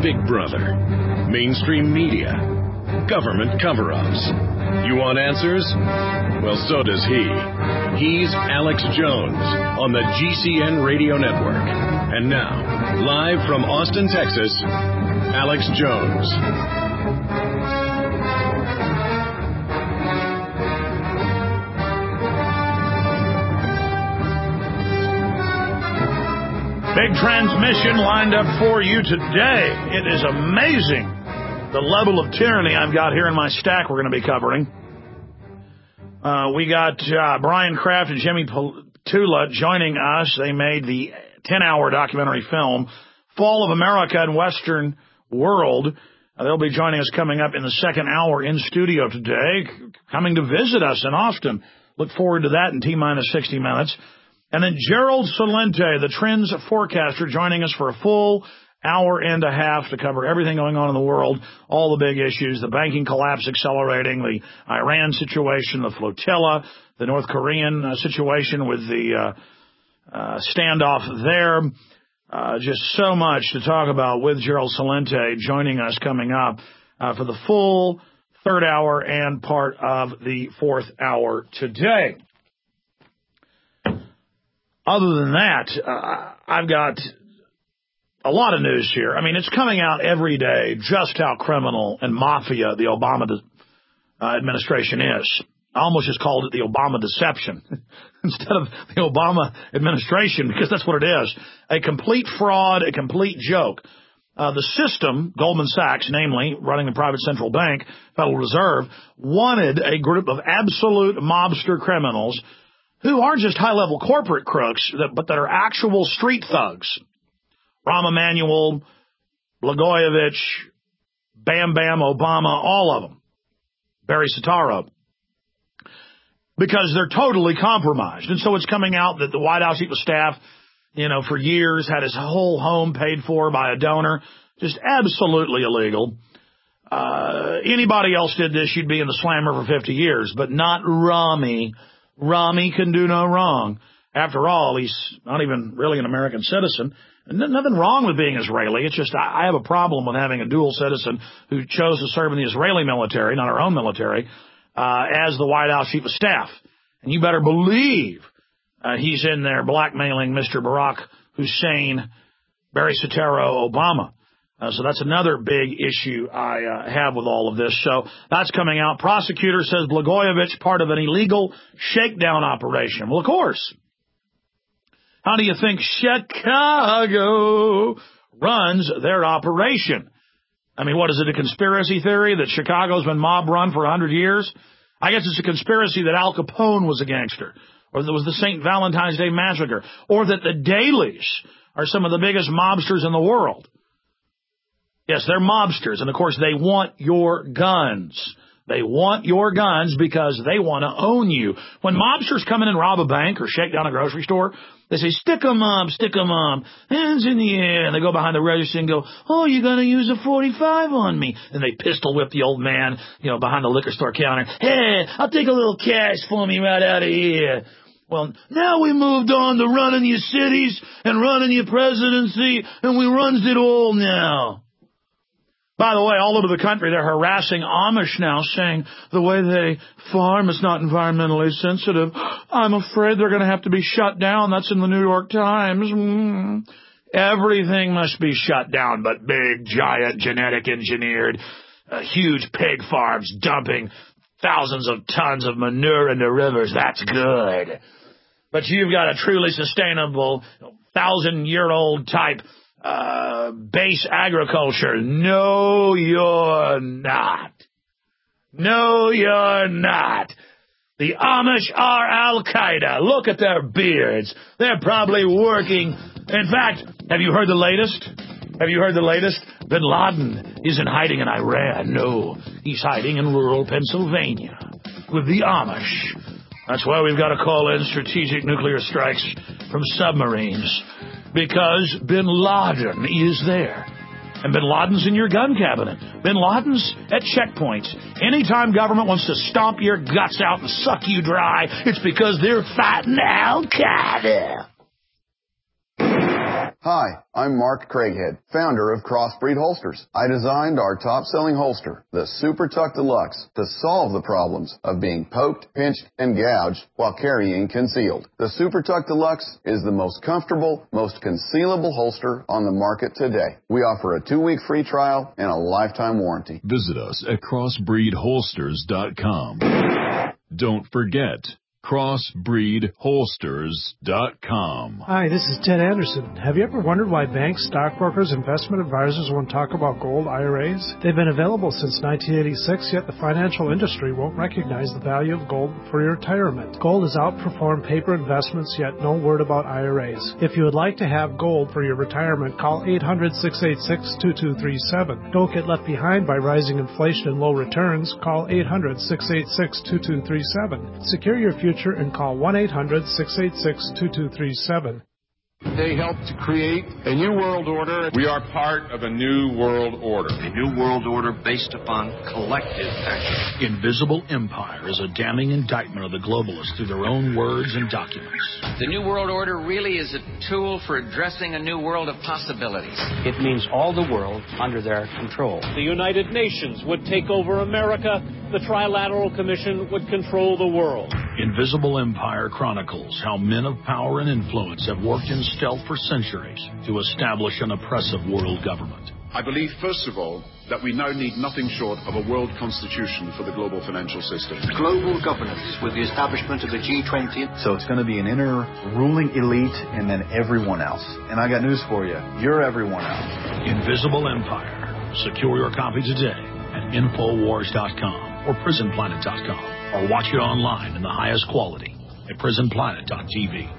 Big Brother, mainstream media, government cover-ups. You want answers? Well, so does he. He's Alex Jones on the GCN Radio Network. And now, live from Austin, Texas, Alex Jones. Big transmission lined up for you today. It is amazing the level of tyranny I've got here in my stack we're going to be covering. We got Brian Kraft and Jimmy Tula joining us. They made the 10-hour documentary film, Fall of America and Western World. They'll be joining us coming up in the second hour in studio today, coming to visit us in Austin. Look forward to that in T-minus 60 minutes. And then Gerald Celente, the trends forecaster, joining us for a full hour and a half to cover everything going on in the world, all the big issues, the banking collapse accelerating, the Iran situation, the flotilla, the North Korean situation with the standoff there. Just so much to talk about with Gerald Celente joining us coming up for the full third hour and part of the fourth hour today. Other than that, I've got a lot of news here. I mean, it's coming out every day just how criminal and mafia the Obama administration is. I almost just called it the Obama deception instead of the Obama administration, because that's what it is. A complete fraud, a complete joke. The system, Goldman Sachs, namely running the private central bank, Federal Reserve, wanted a group of absolute mobster criminals who aren't just high-level corporate crooks, but that are actual street thugs. Rahm Emanuel, Blagojevich, Bam Bam Obama, all of them. Barry Soetoro. Because they're totally compromised. And so it's coming out that the White House Chief of Staff, for years had his whole home paid for by a donor. Just absolutely illegal. Anybody else did this, you'd be in the slammer for 50 years, but not Rami. Rami can do no wrong. After all, he's not even really an American citizen. And nothing wrong with being Israeli. It's just I have a problem with having a dual citizen who chose to serve in the Israeli military, not our own military, as the White House Chief of Staff. And you better believe he's in there blackmailing Mr. Barack Hussein, Barry Soetoro, Obama. So that's another big issue I have with all of this. So that's coming out. Prosecutor says Blagojevich part of an illegal shakedown operation. Well, of course. How do you think Chicago runs their operation? I mean, what is it, a conspiracy theory that Chicago's been mob run for 100 years? I guess it's a conspiracy that Al Capone was a gangster, or that was the St. Valentine's Day Massacre, or that the Dailies are some of the biggest mobsters in the world. Yes, they're mobsters, and of course they want your guns. They want your guns because they want to own you. When mobsters come in and rob a bank or shake down a grocery store, they say, stick 'em up, hands in the air. And they go behind the register and go, oh, you're going to use a 45 on me. And they pistol whip the old man, behind the liquor store counter. Hey, I'll take a little cash for me right out of here. Well, now we moved on to running your cities and running your presidency, and we runs it all now. By the way, all over the country, they're harassing Amish now, saying the way they farm is not environmentally sensitive. I'm afraid they're going to have to be shut down. That's in the New York Times. Everything must be shut down, but big, giant, genetic engineered, huge pig farms dumping thousands of tons of manure into rivers. That's good. But you've got a truly sustainable, 1,000-year-old type base agriculture. No, you're not. No, you're not. The Amish are Al-Qaeda. Look at their beards. They're probably working. In fact, have you heard the latest? Bin Laden isn't hiding in Iran. No, he's hiding in rural Pennsylvania with the Amish. That's why we've got to call in strategic nuclear strikes from submarines. Because Bin Laden is there. And Bin Laden's in your gun cabinet. Bin Laden's at checkpoints. Anytime government wants to stomp your guts out and suck you dry, it's because they're fighting Al-Qaeda. Hi, I'm Mark Craighead, founder of Crossbreed Holsters. I designed our top-selling holster, the Super Tuck Deluxe, to solve the problems of being poked, pinched, and gouged while carrying concealed. The Super Tuck Deluxe is the most comfortable, most concealable holster on the market today. We offer a 2-week free trial and a lifetime warranty. Visit us at crossbreedholsters.com. Don't forget, crossbreedholsters.com. Hi, this is Ted Anderson. Have you ever wondered why banks, stockbrokers, investment advisors won't talk about gold IRAs? They've been available since 1986, yet the financial industry won't recognize the value of gold for your retirement. Gold has outperformed paper investments, yet no word about IRAs. If you would like to have gold for your retirement, call 800-686-2237. Don't get left behind by rising inflation and low returns. Call 800-686-2237. Secure your future and call 1-800-686-2237. They helped to create a new world order. We are part of a new world order. A new world order based upon collective action. Invisible Empire is a damning indictment of the globalists through their own words and documents. The new world order really is a tool for addressing a new world of possibilities. It means all the world under their control. The United Nations would take over America. The Trilateral Commission would control the world. Invisible Empire chronicles how men of power and influence have worked in stealth for centuries to establish an oppressive world government. I believe, first of all, that we now need nothing short of a world constitution for the global financial system. Global governance with the establishment of the G20. So it's going to be an inner ruling elite and then everyone else. And I got news for you. You're everyone else. Invisible Empire. Secure your copy today at Infowars.com or PrisonPlanet.com, or watch it online in the highest quality at PrisonPlanet.tv.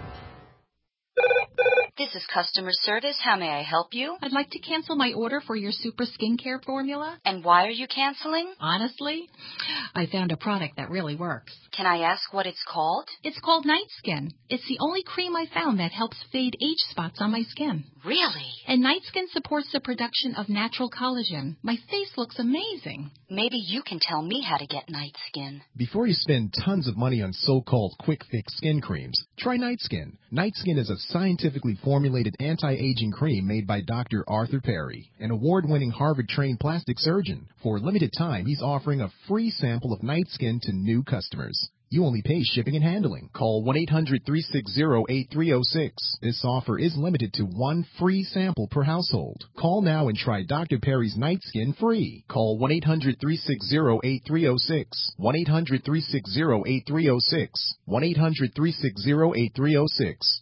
This is customer service. How may I help you? I'd like to cancel my order for your super skincare formula. And why are you canceling? Honestly, I found a product that really works. Can I ask what it's called? It's called Night Skin. It's the only cream I found that helps fade age spots on my skin. Really? And Night Skin supports the production of natural collagen. My face looks amazing. Maybe you can tell me how to get Night Skin. Before you spend tons of money on so-called quick fix skin creams, try Night Skin. Night Skin is a scientifically formulated anti-aging cream made by Dr. Arthur Perry, an award-winning Harvard-trained plastic surgeon. For a limited time, he's offering a free sample of Night Skin to new customers. You only pay shipping and handling. Call 1-800-360-8306. This offer is limited to one free sample per household. Call now and try Dr. Perry's Night Skin free. Call 1-800-360-8306. 1-800-360-8306. 1-800-360-8306.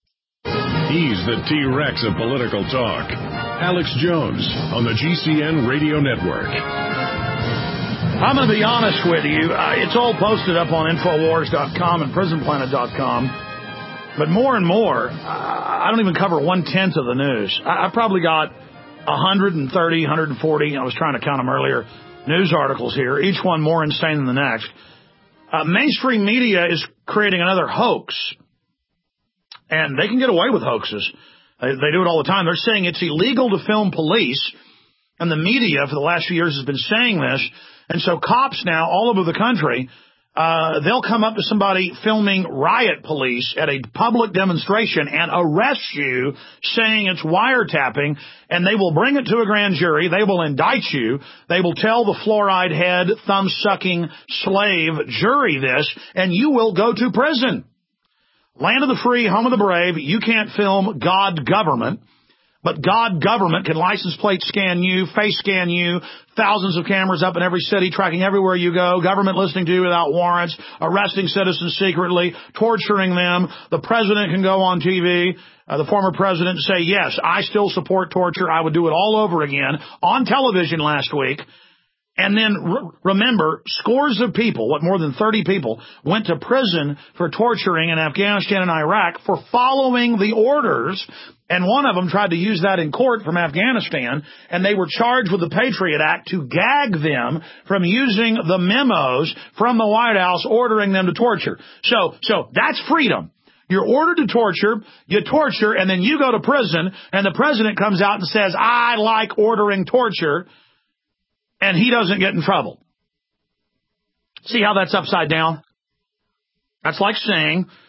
He's the T-Rex of political talk. Alex Jones on the GCN Radio Network. I'm going to be honest with you. It's all posted up on Infowars.com and PrisonPlanet.com. But more and more, I don't even cover 1/10 of the news. I probably got 130, 140, I was trying to count them earlier, news articles here, each one more insane than the next. Mainstream media is creating another hoax. And they can get away with hoaxes. They do it all the time. They're saying it's illegal to film police. And the media for the last few years has been saying this. And so cops now all over the country, they'll come up to somebody filming riot police at a public demonstration and arrest you saying it's wiretapping, and they will bring it to a grand jury. They will indict you. They will tell the fluoride head, thumb-sucking slave jury this, and you will go to prison. Land of the free, home of the brave. You can't film God government. But God government can license plate scan you, face scan you, thousands of cameras up in every city, tracking everywhere you go, government listening to you without warrants, arresting citizens secretly, torturing them. The president can go on TV, the former president, say, yes, I still support torture. I would do it all over again on television last week. And then remember, scores of people, more than 30 people, went to prison for torturing in Afghanistan and Iraq for following the orders. And one of them tried to use that in court from Afghanistan, and they were charged with the Patriot Act to gag them from using the memos from the White House ordering them to torture. So that's freedom. You're ordered to torture, you torture, and then you go to prison, and the president comes out and says, I like ordering torture. And he doesn't get in trouble. See how that's upside down? That's like saying,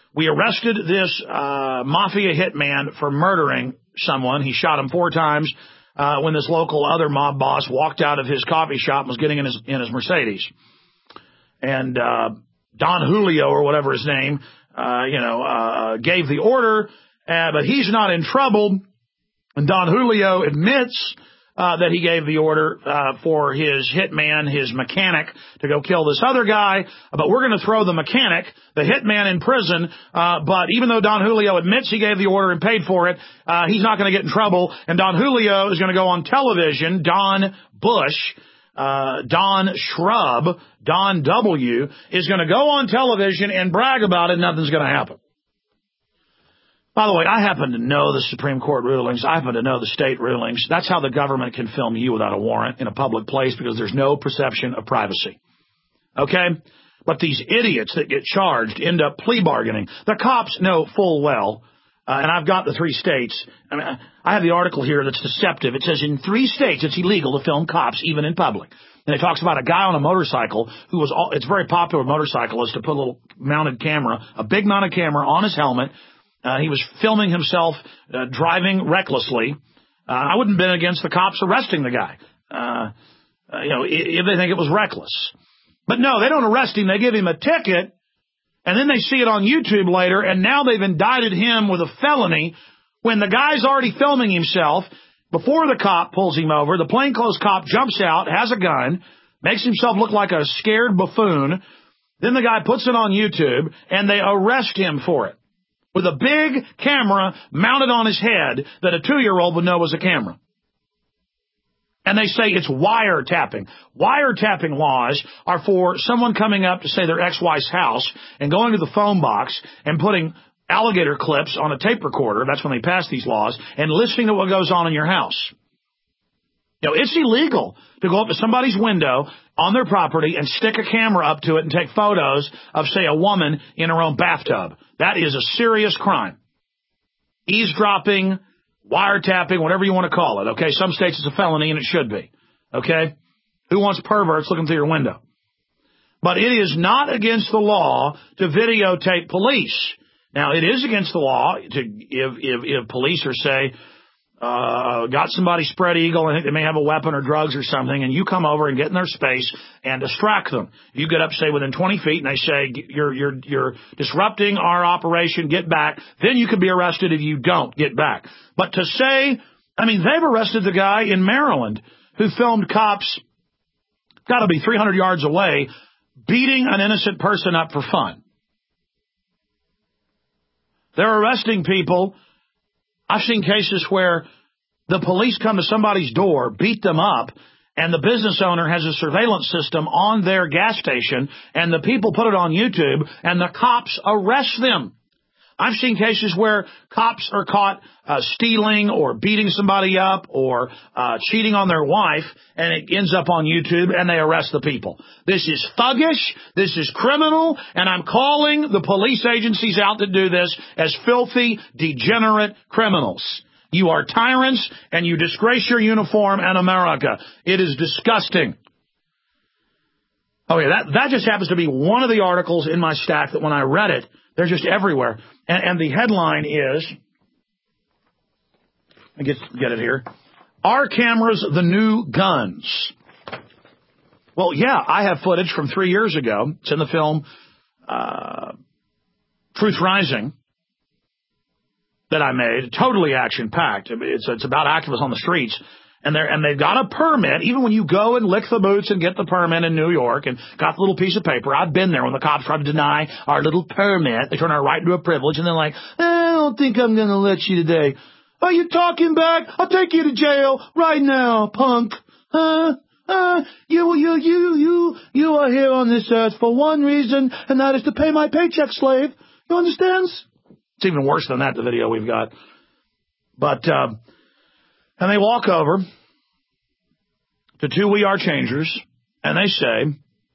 We arrested this mafia hitman for murdering someone. He shot him 4 times when this local other mob boss walked out of his coffee shop and was getting in his Mercedes. And Don Julio, or whatever his name, gave the order, but he's not in trouble. And Don Julio admits that he gave the order for his hitman, his mechanic, to go kill this other guy. But we're going to throw the mechanic, the hitman, in prison. But even though Don Julio admits he gave the order and paid for it, he's not going to get in trouble. And Don Julio is going to go on television. Don Bush, Don Shrub, Don W. is going to go on television and brag about it. Nothing's going to happen. By the way, I happen to know the Supreme Court rulings. I happen to know the state rulings. That's how the government can film you without a warrant in a public place, because there's no perception of privacy. Okay? But these idiots that get charged end up plea bargaining. The cops know full well, and I've got the 3 states. I mean, I have the article here that's deceptive. It says in 3 states it's illegal to film cops, even in public. And it talks about a guy on a motorcycle who was it's very popular with motorcyclists to put a little mounted camera, a big mounted camera on his helmet. He was filming himself driving recklessly. I wouldn't have been against the cops arresting the guy, if they think it was reckless. But no, they don't arrest him. They give him a ticket, and then they see it on YouTube later, and now they've indicted him with a felony when the guy's already filming himself. Before the cop pulls him over, the plainclothes cop jumps out, has a gun, makes himself look like a scared buffoon. Then the guy puts it on YouTube, and they arrest him for it, with a big camera mounted on his head that a 2-year-old would know was a camera. And they say it's wiretapping. Wiretapping laws are for someone coming up to, say, their ex-wife's house and going to the phone box and putting alligator clips on a tape recorder. That's when they pass these laws, and listening to what goes on in your house. It's illegal to go up to somebody's window on their property and stick a camera up to it and take photos of, say, a woman in her own bathtub. That is a serious crime. Eavesdropping, wiretapping, whatever you want to call it, okay? Some states it's a felony, and it should be, okay? Who wants perverts looking through your window? But it is not against the law to videotape police. Now, it is against the law to if police are, say, got somebody spread eagle and think they may have a weapon or drugs or something, and you come over and get in their space and distract them. You get up, say, within 20 feet, and they say, you're disrupting our operation, get back. Then you could be arrested if you don't get back. But to say, they've arrested the guy in Maryland who filmed cops, got to be 300 yards away, beating an innocent person up for fun. They're arresting people. I've seen cases where the police come to somebody's door, beat them up, and the business owner has a surveillance system on their gas station, and the people put it on YouTube, and the cops arrest them. I've seen cases where cops are caught stealing or beating somebody up or cheating on their wife, and it ends up on YouTube, and they arrest the people. This is thuggish, this is criminal, and I'm calling the police agencies out that do this as filthy, degenerate criminals. You are tyrants, and you disgrace your uniform and America. It is disgusting. Oh, yeah, that just happens to be one of the articles in my stack that when I read it, they're just everywhere. And the headline is, I get it here, Are Cameras the New Guns? Well, yeah, I have footage from 3 years ago. It's in the film Truth Rising that I made. Totally action-packed. It's about activists on the streets. And they've got a permit. Even when you go and lick the boots and get the permit in New York and got the little piece of paper, I've been there when the cops try to deny our little permit. They turn our right into a privilege, and they're like, I don't think I'm going to let you today. Are you talking back? I'll take you to jail right now, punk. You are here on this earth for one reason, and that is to pay my paycheck, slave. You understand? It's even worse than that, the video we've got. But, and they walk over to 2 We Are Changers, and they say,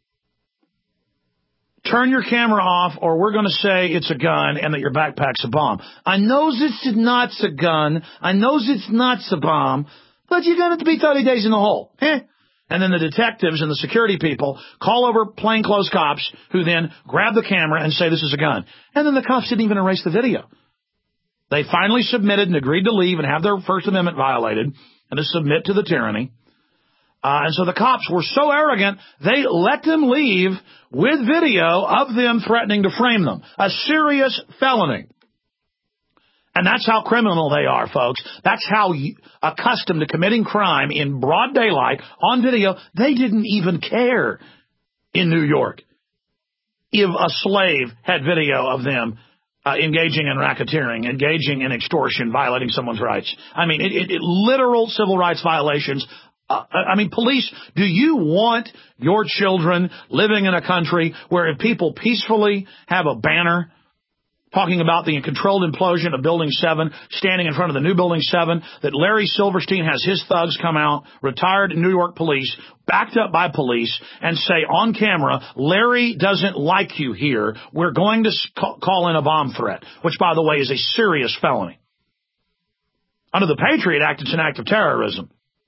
turn your camera off, or we're going to say it's a gun and that your backpack's a bomb. I knows it's not a gun. I knows it's not a bomb, but you're going to be 30 days in the hole. And then the detectives and the security people call over plainclothes cops who then grab the camera and say this is a gun. And then the cops didn't even erase the video. They finally submitted and agreed to leave and have their First Amendment violated and to submit to the tyranny. And so the cops were so arrogant, they let them leave with video of them threatening to frame them. A serious felony. And that's how criminal they are, folks. That's how accustomed to committing crime in broad daylight on video. They didn't even care in New York if a slave had video of them engaging in racketeering, engaging in extortion, violating someone's rights. I mean, literal civil rights violations. Police, do you want your children living in a country where if people peacefully have a banner talking about the controlled implosion of Building 7, standing in front of the new Building 7, that Larry Silverstein has his thugs come out, retired New York police, backed up by police, and say on camera, Larry doesn't like you here. We're going to call in a bomb threat, which, by the way, is a serious felony. Under the Patriot Act, it's an act of terrorism.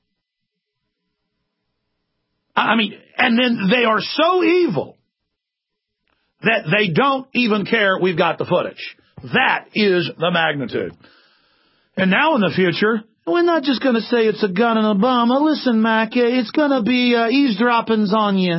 And then they are so evil that they don't even care we've got the footage. That is the magnitude. And now in the future, we're not just going to say it's a gun and a bomb. Listen, Mac, it's going to be eavesdroppings on you.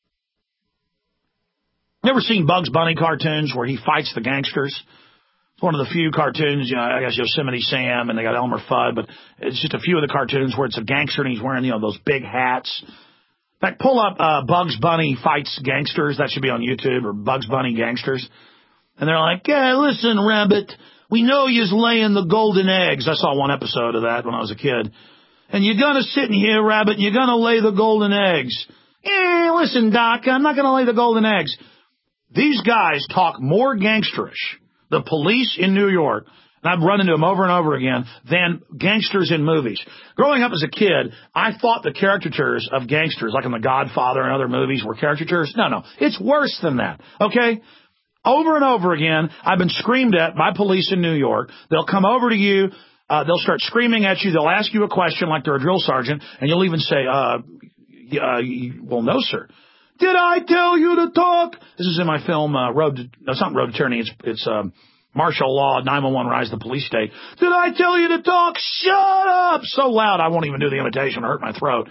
Never seen Bugs Bunny cartoons where he fights the gangsters? It's one of the few cartoons, I guess Yosemite Sam and they got Elmer Fudd, but it's just a few of the cartoons where it's a gangster and he's wearing, those big hats. In fact, pull up Bugs Bunny Fights Gangsters. That should be on YouTube, or Bugs Bunny Gangsters. And they're like, hey, listen, Rabbit, we know you's laying the golden eggs. I saw one episode of that when I was a kid. And you're going to sit in here, Rabbit, and you're going to lay the golden eggs. Listen, Doc, I'm not going to lay the golden eggs. These guys talk more gangsterish, the police in New York, and I've run into them over and over again, than gangsters in movies. Growing up as a kid, I thought the caricatures of gangsters, like in The Godfather and other movies, were caricatures. No, it's worse than that, okay? Over and over again, I've been screamed at by police in New York. They'll come over to you, they'll start screaming at you, they'll ask you a question like they're a drill sergeant, and you'll even say, well, no, sir. Did I tell you to talk? This is in my film, it's not Road to Tyranny, it's Martial Law, 911 Rise of the Police State. Did I tell you to talk? Shut up! So loud I won't even do the imitation. It'll hurt my throat.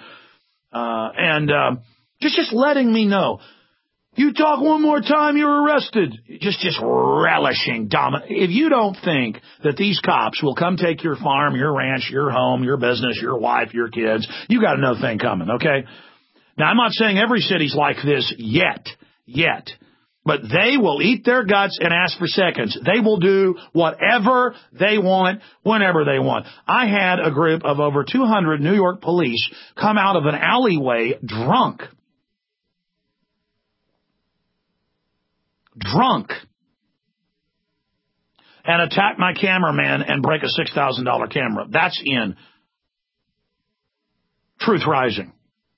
Just letting me know. You talk one more time, you're arrested. Just relishing if you don't think that these cops will come take your farm, your ranch, your home, your business, your wife, your kids, you got another thing coming, okay? Now, I'm not saying every city's like this yet. But they will eat their guts and ask for seconds. They will do whatever they want, whenever they want. I had a group of over 200 New York police come out of an alleyway drunk. And attack my cameraman and break a $6,000 camera. That's in Truth Rising.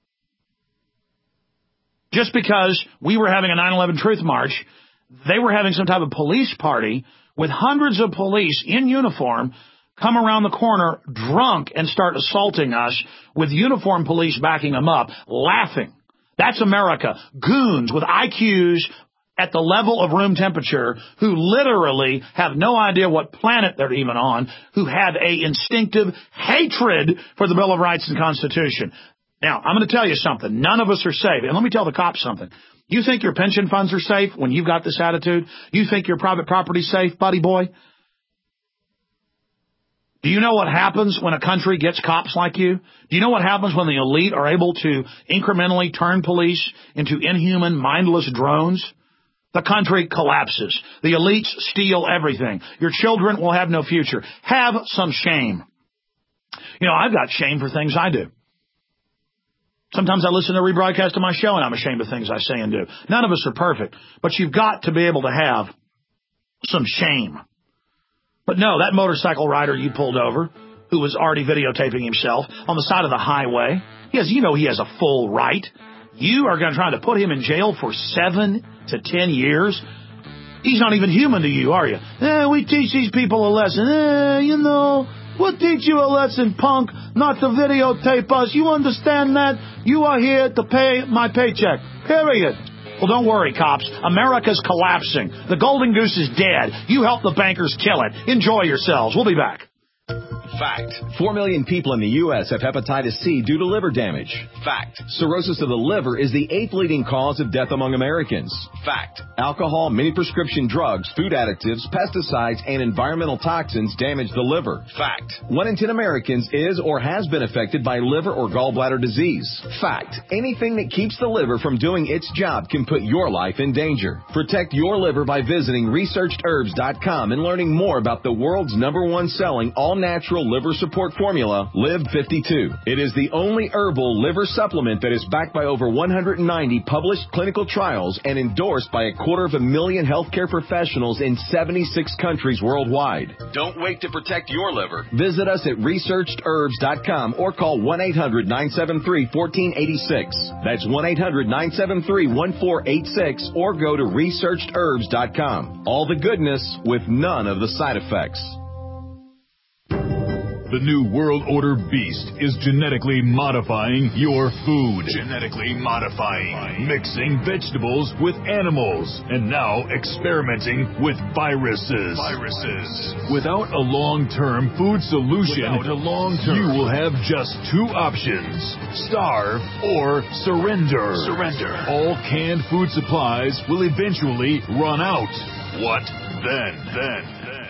Just because we were having a 9/11 Truth March, they were having some type of police party with hundreds of police in uniform come around the corner drunk and start assaulting us with uniformed police backing them up, laughing. That's America. Goons with IQs at the level of room temperature who literally have no idea what planet they're even on, who have a instinctive hatred for the Bill of Rights and Constitution. Now, I'm going to tell you something. None of us are safe. And let me tell the cops something. You think your pension funds are safe when you've got this attitude? You think your private property's safe, buddy boy? Do you know what happens when a country gets cops like you? Do you know what happens when the elite are able to incrementally turn police into inhuman, mindless drones? The country collapses. The elites steal everything. Your children will have no future. Have some shame. I've got shame for things I do. Sometimes I listen to a rebroadcast of my show and I'm ashamed of things I say and do. None of us are perfect, but you've got to be able to have some shame. But no, that motorcycle rider you pulled over, who was already videotaping himself on the side of the highway, he has a full right. You are going to try to put him in jail for 7 to 10 years? He's not even human to you, are you? We teach these people a lesson. We'll teach you a lesson, punk, not to videotape us. You understand that? You are here to pay my paycheck. Period. Well, don't worry, cops. America's collapsing. The Golden Goose is dead. You help the bankers kill it. Enjoy yourselves. We'll be back. Fact. 4 million people in the U.S. have hepatitis C due to liver damage. Fact. Cirrhosis of the liver is the 8th leading cause of death among Americans. Fact. Alcohol, many prescription drugs, food additives, pesticides, and environmental toxins damage the liver. Fact. 1 in 10 Americans is or has been affected by liver or gallbladder disease. Fact. Anything that keeps the liver from doing its job can put your life in danger. Protect your liver by visiting ResearchedHerbs.com and learning more about the world's #1 selling all-natural liver support formula, Live 52. It is the only herbal liver supplement that is backed by over 190 published clinical trials and endorsed by 250,000 healthcare professionals in 76 countries worldwide. Don't wait to protect your liver. Visit us at ResearchedHerbs.com or call 1-800-973-1486. That's 1-800-973-1486 or go to ResearchedHerbs.com. All the goodness with none of the side effects. The New World Order beast is genetically modifying your food. Genetically modifying. Mixing vegetables with animals. And now experimenting with viruses. Without a long-term food solution, you will have just 2 options. Starve or surrender. All canned food supplies will eventually run out. What then?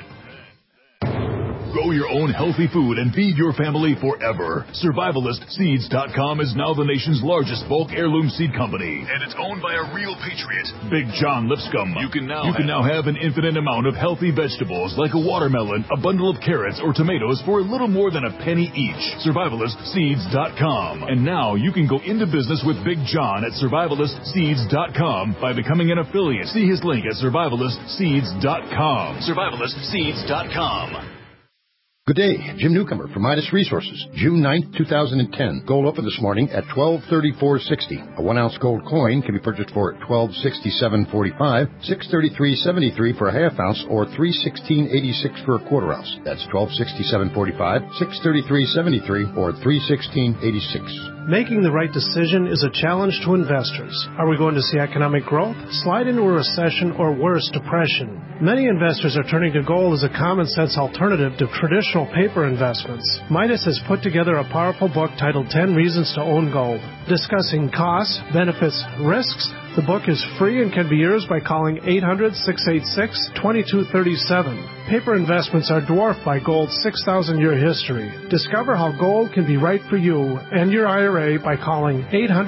Grow your own healthy food and feed your family forever. SurvivalistSeeds.com is now the nation's largest bulk heirloom seed company. And it's owned by a real patriot, Big John Lipscomb. You can now have an infinite amount of healthy vegetables like a watermelon, a bundle of carrots, or tomatoes for a little more than a penny each. SurvivalistSeeds.com. And now you can go into business with Big John at SurvivalistSeeds.com by becoming an affiliate. See his link at SurvivalistSeeds.com. SurvivalistSeeds.com. Good day, Jim Newcomer from Midas Resources. June 9th, 2010. Gold opened this morning at $1234.60. A 1-ounce gold coin can be purchased for $1267.45, $633.73 for a half ounce, or $316.86 for a quarter ounce. That's $1267.45, $633.73, or $316.86. Making the right decision is a challenge to investors. Are we going to see economic growth, slide into a recession, or worse, depression? Many investors are turning to gold as a common-sense alternative to traditional paper investments. Midas has put together a powerful book titled 10 Reasons to Own Gold, discussing costs, benefits, risks. The book is free and can be yours by calling 800-686-2237. Paper investments are dwarfed by gold's 6,000-year history. Discover how gold can be right for you and your IRA by calling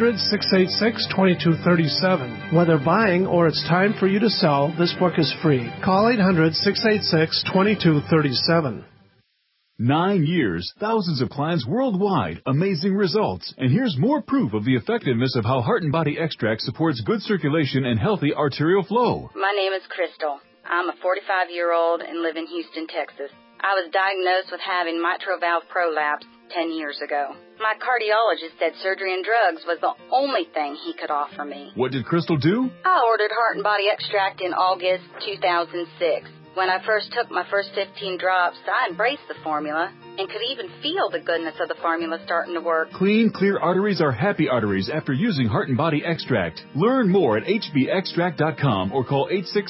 800-686-2237. Whether buying or it's time for you to sell, this book is free. Call 800-686-2237. 9 years, thousands of clients worldwide, amazing results. And here's more proof of the effectiveness of how Heart and Body Extract supports good circulation and healthy arterial flow. My name is Crystal. I'm a 45-year-old and live in Houston, Texas. I was diagnosed with having mitral valve prolapse 10 years ago. My cardiologist said surgery and drugs was the only thing he could offer me. What did Crystal do? I ordered Heart and Body Extract in August 2006. When I first took my first 15 drops, I embraced the formula and could even feel the goodness of the formula starting to work. Clean, clear arteries are happy arteries after using Heart and Body Extract. Learn more at hbextract.com or call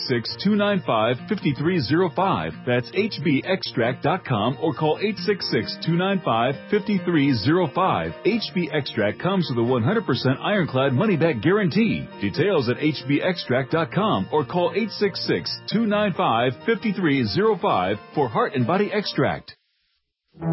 866-295-5305. That's hbextract.com or call 866-295-5305. HB Extract comes with a 100% ironclad money-back guarantee. Details at hbextract.com or call 866-295-5305 for Heart and Body Extract. This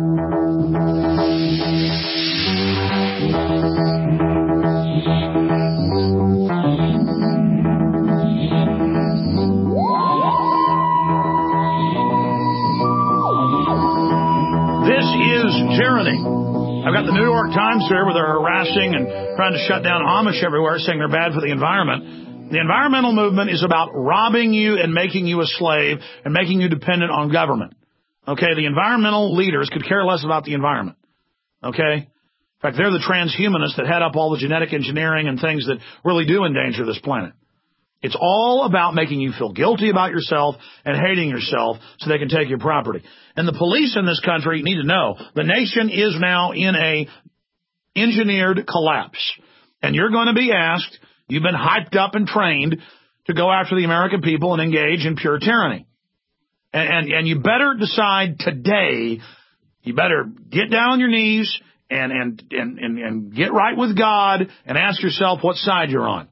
is tyranny. I've got the New York Times here where they're harassing and trying to shut down Amish everywhere, saying they're bad for the environment. The environmental movement is about robbing you and making you a slave and making you dependent on government. Okay, the environmental leaders could care less about the environment. Okay? In fact, they're the transhumanists that head up all the genetic engineering and things that really do endanger this planet. It's all about making you feel guilty about yourself and hating yourself so they can take your property. And the police in this country need to know the nation is now in a engineered collapse. And you're going to be asked, you've been hyped up and trained to go after the American people and engage in pure tyranny. And you better decide today, you better get down on your knees and get right with God and ask yourself what side you're on.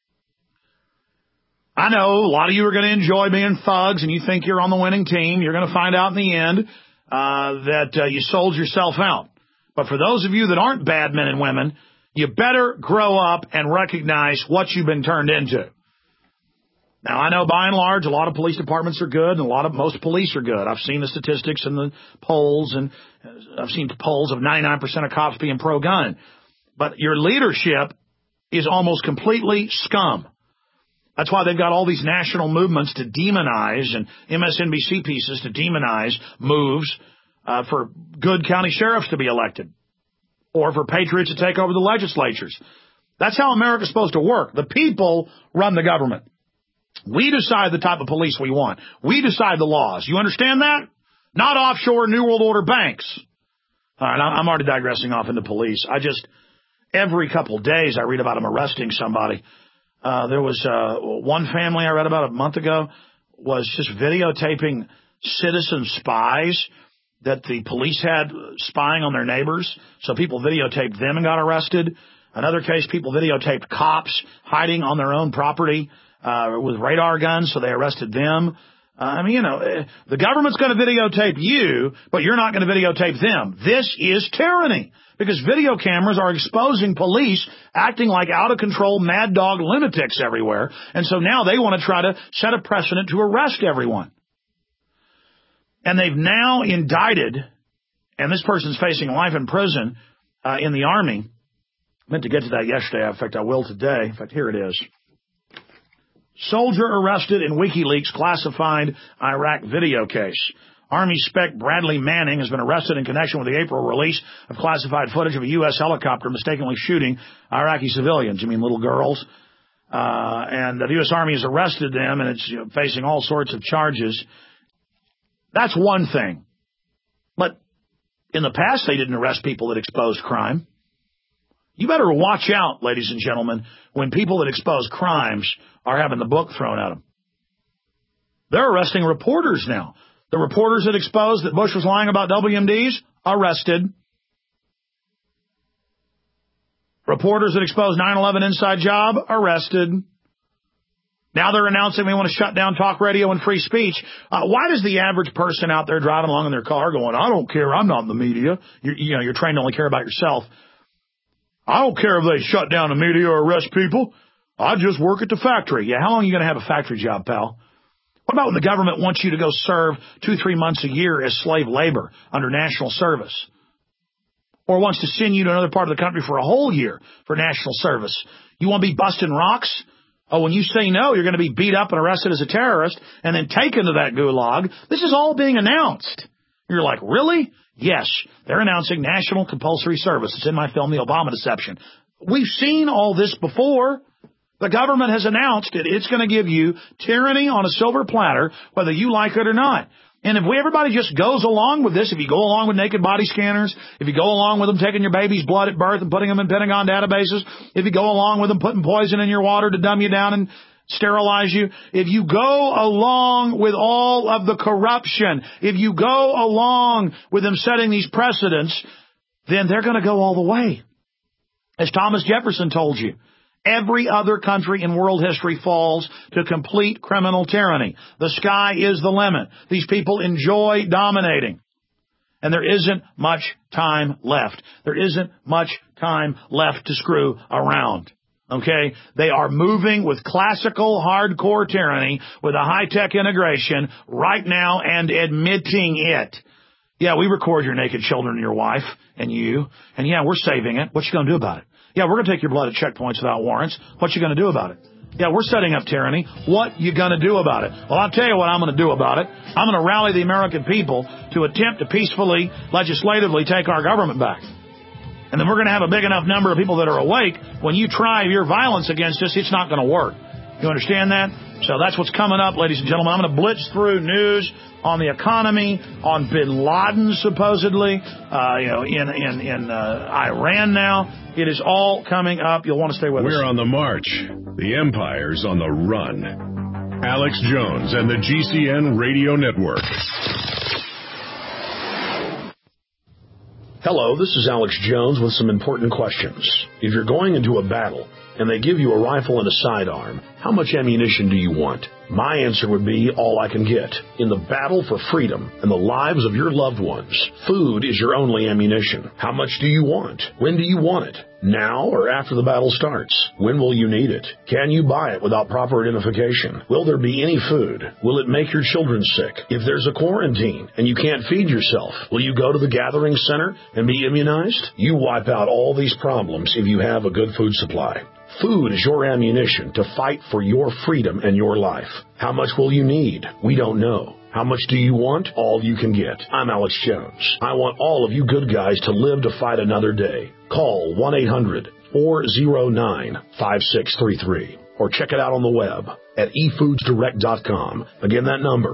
I know a lot of you are going to enjoy being thugs and you think you're on the winning team. You're going to find out in the end that you sold yourself out. But for those of you that aren't bad men and women, you better grow up and recognize what you've been turned into. Now, I know by and large, a lot of police departments are good and most police are good. I've seen the statistics and the polls, and I've seen polls of 99% of cops being pro-gun. But your leadership is almost completely scum. That's why they've got all these national movements to demonize and MSNBC pieces to demonize moves for good county sheriffs to be elected or for patriots to take over the legislatures. That's how America's supposed to work. The people run the government. We decide the type of police we want. We decide the laws. You understand that? Not offshore New World Order banks. All right, I'm already digressing off into police. Every couple of days I read about them arresting somebody. There was one family I read about a month ago was just videotaping citizen spies that the police had spying on their neighbors. So people videotaped them and got arrested. Another case, people videotaped cops hiding on their own property with radar guns, so they arrested them. The government's going to videotape you, but you're not going to videotape them. This is tyranny because video cameras are exposing police acting like out-of-control mad dog lunatics everywhere. And so now they want to try to set a precedent to arrest everyone. And they've now indicted, and this person's facing life in prison in the Army. I meant to get to that yesterday. In fact, I will today. In fact, here it is. Soldier arrested in WikiLeaks classified Iraq video case. Army spec Bradley Manning has been arrested in connection with the April release of classified footage of a U.S. helicopter mistakenly shooting Iraqi civilians. You mean little girls? And the U.S. Army has arrested them, and it's facing all sorts of charges. That's one thing. But in the past, they didn't arrest people that exposed crime. You better watch out, ladies and gentlemen, when people that expose crimes are having the book thrown at them. They're arresting reporters now. The reporters that exposed that Bush was lying about WMDs, arrested. Reporters that exposed 9/11 inside job, arrested. Now they're announcing they want to shut down talk radio and free speech. Why does the average person out there driving along in their car going, I don't care, I'm not in the media. You're trained to only care about yourself. I don't care if they shut down the media or arrest people. I just work at the factory. Yeah, how long are you going to have a factory job, pal? What about when the government wants you to go serve 2-3 months a year as slave labor under national service? Or wants to send you to another part of the country for a whole year for national service? You want to be busting rocks? Oh, when you say no, you're going to be beat up and arrested as a terrorist and then taken to that gulag. This is all being announced. You're like, really? Yes, they're announcing national compulsory service. It's in my film, The Obama Deception. We've seen all this before. The government has announced it. It's going to give you tyranny on a silver platter, whether you like it or not. And if everybody just goes along with this, if you go along with naked body scanners, if you go along with them taking your baby's blood at birth and putting them in Pentagon databases, if you go along with them putting poison in your water to dumb you down and sterilize you, if you go along with all of the corruption, if you go along with them setting these precedents, then they're going to go all the way. As Thomas Jefferson told you, every other country in world history falls to complete criminal tyranny. The sky is the limit. These people enjoy dominating. And there isn't much time left. There isn't much time left to screw around. Okay? They are moving with classical hardcore tyranny with a high-tech integration right now and admitting it. Yeah, we record your naked children and your wife and you. And yeah, we're saving it. What you going to do about it? Yeah, we're going to take your blood at checkpoints without warrants. What you going to do about it? Yeah, we're setting up tyranny. What you going to do about it? Well, I'll tell you what I'm going to do about it. I'm going to rally the American people to attempt to peacefully, legislatively take our government back. And then we're going to have a big enough number of people that are awake. When you try your violence against us, it's not going to work. You understand that? So that's what's coming up, ladies and gentlemen. I'm going to blitz through news on the economy, on bin Laden supposedly, in Iran now. It is all coming up. You'll want to stay with us. We're on the march. The empire's on the run. Alex Jones and the GCN Radio Network. Hello, this is Alex Jones with some important questions. If you're going into a battle and they give you a rifle and a sidearm, how much ammunition do you want? My answer would be all I can get. In the battle for freedom and the lives of your loved ones, food is your only ammunition. How much do you want? When do you want it? Now or after the battle starts? When will you need it? Can you buy it without proper identification? Will there be any food? Will it make your children sick? If there's a quarantine and you can't feed yourself, will you go to the gathering center and be immunized? You wipe out all these problems if you have a good food supply. Food is your ammunition to fight for your freedom and your life. How much will you need? We don't know. How much do you want? All you can get. I'm Alex Jones. I want all of you good guys to live to fight another day. Call 1-800-409-5633 or check it out on the web at efoodsdirect.com. Again, that number,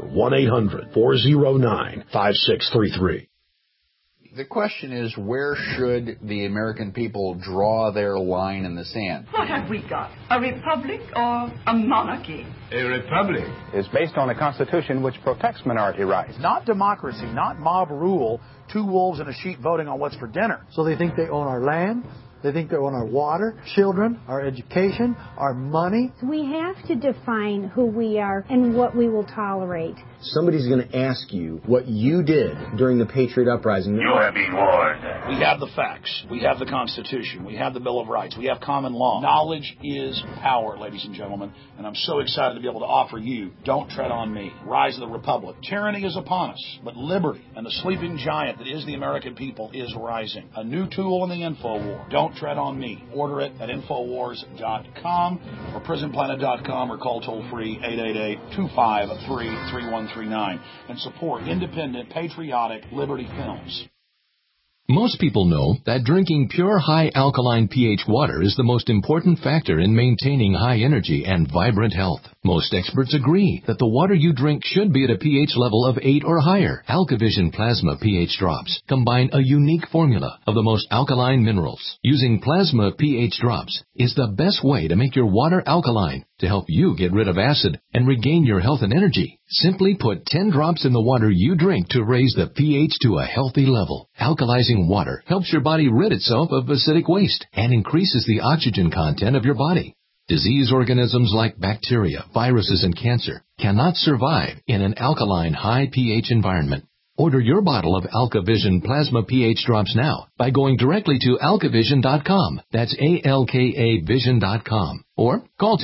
1-800-409-5633. The question is, where should the American people draw their line in the sand? What have we got? A republic or a monarchy? A republic is based on a constitution which protects minority rights. Not democracy, not mob rule, two wolves and a sheep voting on what's for dinner. So they think they own our land. They think they own our water, children, our education, our money. We have to define who we are and what we will tolerate. Somebody's going to ask you what you did during the Patriot Uprising. You have been warned. We have the facts. We have the Constitution. We have the Bill of Rights. We have common law. Knowledge is power, ladies and gentlemen. And I'm so excited to be able to offer you Don't Tread on Me, Rise of the Republic. Tyranny is upon us, but liberty and the sleeping giant that is the American people is rising. A new tool in the info war. Don't Tread on Me. Order it at Infowars.com or PrisonPlanet.com or call toll-free 888-253-3139 and support independent, patriotic Liberty Films. Most people know that drinking pure high alkaline pH water is the most important factor in maintaining high energy and vibrant health. Most experts agree that the water you drink should be at a pH level of 8 or higher. AlkaVision Plasma pH drops combine a unique formula of the most alkaline minerals. Using plasma pH drops is the best way to make your water alkaline to help you get rid of acid and regain your health and energy. Simply put 10 drops in the water you drink to raise the pH to a healthy level. Alkalizing water helps your body rid itself of acidic waste and increases the oxygen content of your body. Disease organisms like bacteria, viruses, and cancer cannot survive in an alkaline high pH environment. Order your bottle of AlkaVision Plasma pH drops now by going directly to alkavision.com. That's ALKAvision.com. Or call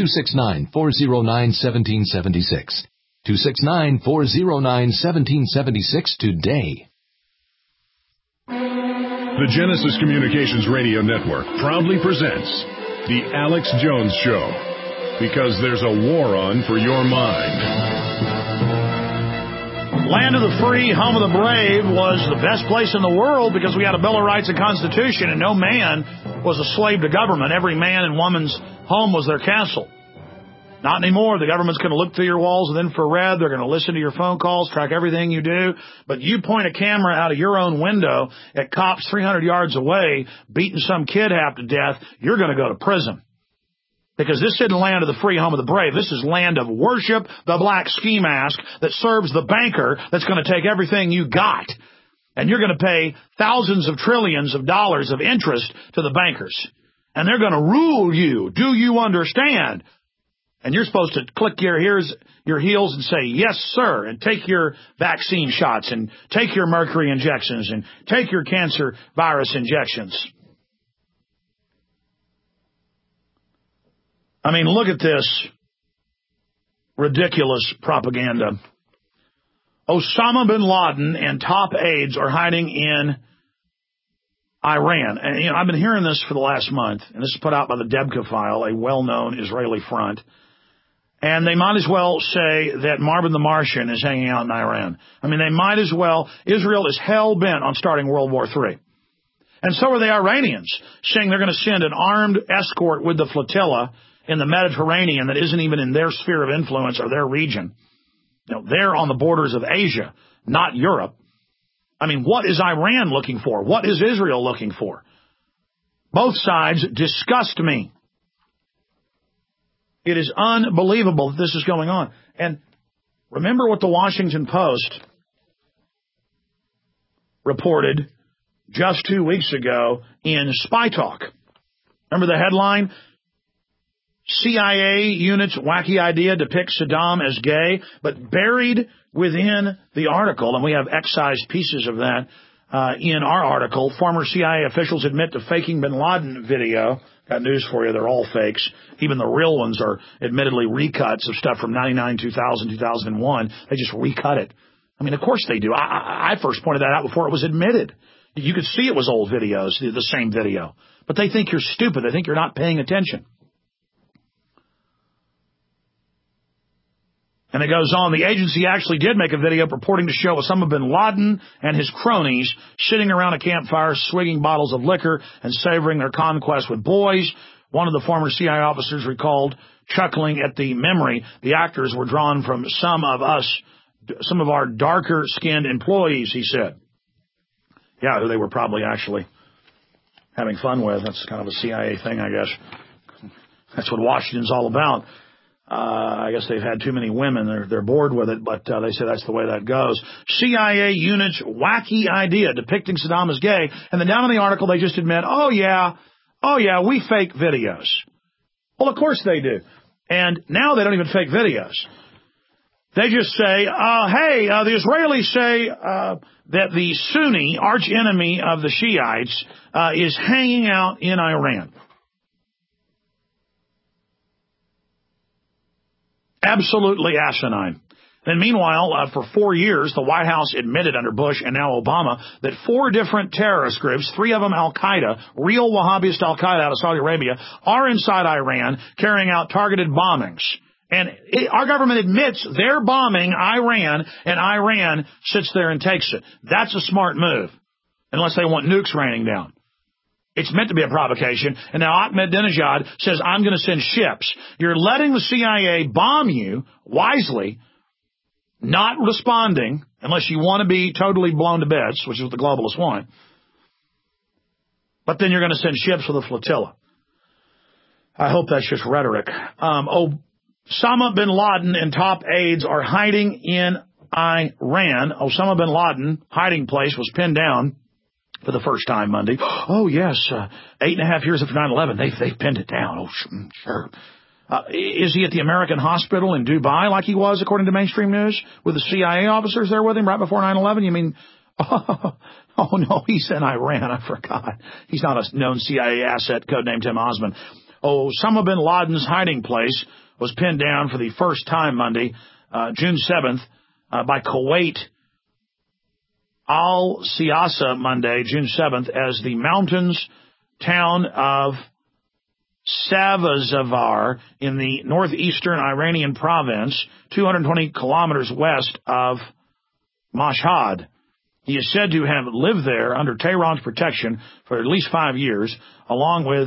269-409-1776. 269-409-1776 today. The Genesis Communications Radio Network proudly presents The Alex Jones Show, because there's a war on for your mind. Land of the free, home of the brave was the best place in the world because we had a Bill of Rights and Constitution, and no man was a slave to government. Every man and woman's home was their castle. Not anymore. The government's going to look through your walls with infrared. They're going to listen to your phone calls, track everything you do. But you point a camera out of your own window at cops 300 yards away, beating some kid half to death, you're going to go to prison. Because this isn't land of the free, home of the brave. This is land of worship the black ski mask that serves the banker that's going to take everything you got. And you're going to pay thousands of trillions of dollars of interest to the bankers. And they're going to rule you. Do you understand? And you're supposed to click your heels and say, yes, sir, and take your vaccine shots and take your mercury injections and take your cancer virus injections. I mean, look at this ridiculous propaganda. Osama bin Laden and top aides are hiding in Iran. And, I've been hearing this for the last month, and this is put out by the Debka File, a well-known Israeli front. And they might as well say that Marvin the Martian is hanging out in Iran. I mean, they might as well. Israel is hell-bent on starting World War III. And so are the Iranians, saying they're going to send an armed escort with the flotilla in the Mediterranean that isn't even in their sphere of influence or their region. They're on the borders of Asia, not Europe. I mean, what is Iran looking for? What is Israel looking for? Both sides disgust me. It is unbelievable that this is going on. And remember what the Washington Post reported just 2 weeks ago in Spy Talk. Remember the headline? CIA unit's wacky idea depicts Saddam as gay, but buried within the article, and we have excised pieces of that in our article, former CIA officials admit to faking bin Laden video. Got news for you, they're all fakes. Even the real ones are admittedly recuts of stuff from 99, 2000, 2001. They just recut it. I mean, of course they do. I first pointed that out before it was admitted. You could see it was old videos, the same video. But they think you're stupid. They think you're not paying attention. And it goes on, the agency actually did make a video purporting to show Osama bin Laden and his cronies sitting around a campfire, swigging bottles of liquor and savoring their conquest with boys. One of the former CIA officers recalled chuckling at the memory. The actors were drawn from some of our darker-skinned employees, he said. Yeah, who they were probably actually having fun with. That's kind of a CIA thing, I guess. That's what Washington's all about. I guess they've had too many women. They're bored with it, but they say that's the way that goes. CIA unit's wacky idea depicting Saddam as gay. And then down in the article, they just admit, oh, yeah, we fake videos. Well, of course they do. And now they don't even fake videos. They just say, hey, the Israelis say that the Sunni archenemy of the Shiites is hanging out in Iran. Absolutely asinine. Then meanwhile, for 4 years, the White House admitted under Bush and now Obama that 4 different terrorist groups, 3 of them Al-Qaeda, real Wahhabist Al-Qaeda out of Saudi Arabia, are inside Iran carrying out targeted bombings. And our government admits they're bombing Iran, and Iran sits there and takes it. That's a smart move, unless they want nukes raining down. It's meant to be a provocation, and now Ahmadinejad says, I'm going to send ships. You're letting the CIA bomb you wisely, not responding, unless you want to be totally blown to bits, which is what the globalists want. But then you're going to send ships with a flotilla. I hope that's just rhetoric. Osama bin Laden and top aides are hiding in Iran. Osama bin Laden hiding place was pinned down for the first time Monday. Oh, yes, 8.5 years after 9/11, they've pinned it down. Oh, sure. Is he at the American hospital in Dubai like he was, according to mainstream news, with the CIA officers there with him right before 9/11? You mean, oh no, he's in Iran. I forgot. He's not a known CIA asset, codenamed Tim Osman. Osama bin Laden's hiding place was pinned down for the first time Monday, June 7th, by Kuwait Al-Siasa Monday, June 7th, as the mountains town of Savazavar in the northeastern Iranian province, 220 kilometers west of Mashhad. He is said to have lived there under Tehran's protection for at least 5 years, along with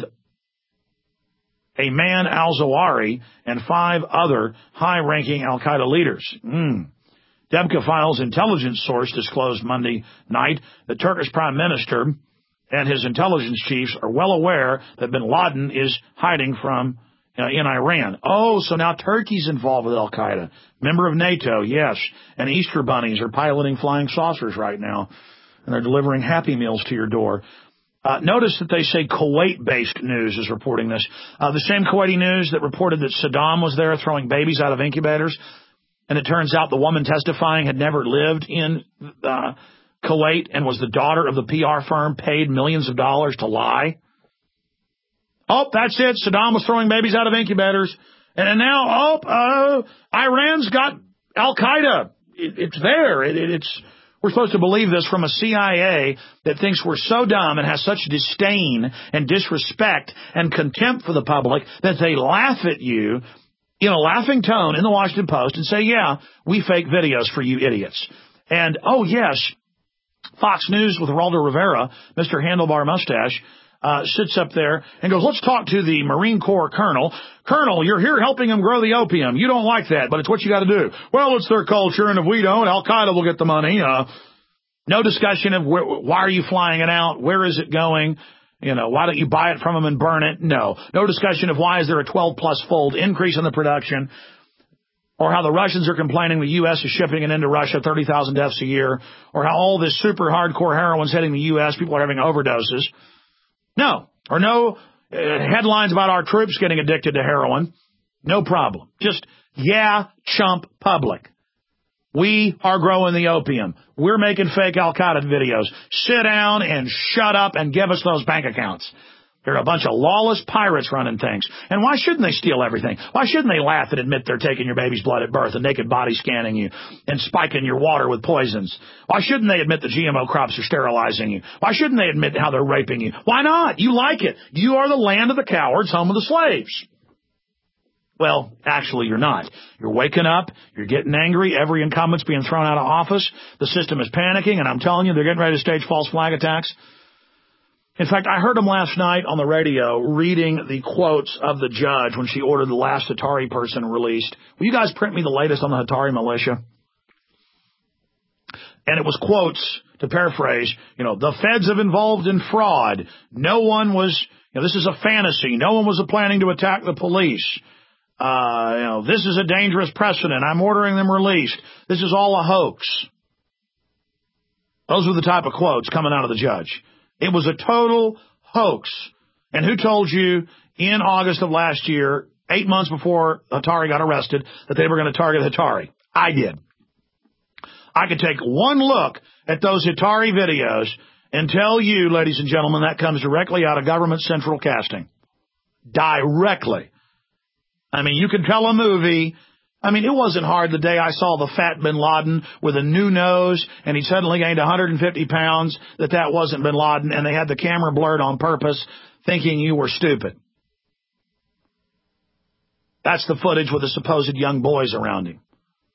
Ayman al-Zawahiri and 5 other high-ranking al-Qaeda leaders. Debka Files intelligence source disclosed Monday night that Turkish Prime Minister and his intelligence chiefs are well aware that bin Laden is hiding from in Iran. So now Turkey's involved with al-Qaeda. Member of NATO, yes. And Easter bunnies are piloting flying saucers right now, and they're delivering Happy Meals to your door. Notice that they say Kuwait-based news is reporting this. The same Kuwaiti news that reported that Saddam was there throwing babies out of incubators. And it turns out the woman testifying had never lived in Kuwait and was the daughter of the PR firm paid millions of dollars to lie. That's it. Saddam was throwing babies out of incubators. And now, Iran's got Al-Qaeda. It's there. We're supposed to believe this from a CIA that thinks we're so dumb and has such disdain and disrespect and contempt for the public that they laugh at you in a laughing tone in the Washington Post and say, yeah, we fake videos for you idiots. And, yes, Fox News with Geraldo Rivera, Mr. Handlebar Mustache, sits up there and goes, let's talk to the Marine Corps colonel. Colonel, you're here helping them grow the opium. You don't like that, but it's what you got to do. Well, it's their culture, and if we don't, Al-Qaeda will get the money. No discussion of why are you flying it out? Where is it going? Why don't you buy it from them and burn it? No. No discussion of why is there a 12-plus fold increase in the production, or how the Russians are complaining the U.S. is shipping it into Russia, 30,000 deaths a year, or how all this super hardcore heroin's hitting the U.S., people are having overdoses. No. Or no headlines about our troops getting addicted to heroin. No problem. Just, chump public. We are growing the opium. We're making fake Al-Qaeda videos. Sit down and shut up and give us those bank accounts. They're a bunch of lawless pirates running things. And why shouldn't they steal everything? Why shouldn't they laugh and admit they're taking your baby's blood at birth and naked body scanning you and spiking your water with poisons? Why shouldn't they admit the GMO crops are sterilizing you? Why shouldn't they admit how they're raping you? Why not? You like it. You are the land of the cowards, home of the slaves. Well, actually, you're not. You're waking up. You're getting angry. Every incumbent's being thrown out of office. The system is panicking, and I'm telling you, they're getting ready to stage false flag attacks. In fact, I heard them last night on the radio reading the quotes of the judge when she ordered the last Hatari person released. Will you guys print me the latest on the Hatari militia? And it was quotes, to paraphrase, the feds have involved in fraud. No one was, this is a fantasy. No one was planning to attack the police. This is a dangerous precedent. I'm ordering them released. This is all a hoax. Those were the type of quotes coming out of the judge. It was a total hoax. And who told you in August of last year, 8 months before Hatari got arrested, that they were going to target Hatari? I did. I could take one look at those Hatari videos and tell you, ladies and gentlemen, that comes directly out of government central casting. Directly. I mean, you could tell a movie. I mean, it wasn't hard the day I saw the fat bin Laden with a new nose and he suddenly gained 150 pounds that wasn't bin Laden, and they had the camera blurred on purpose thinking you were stupid. That's the footage with the supposed young boys around him.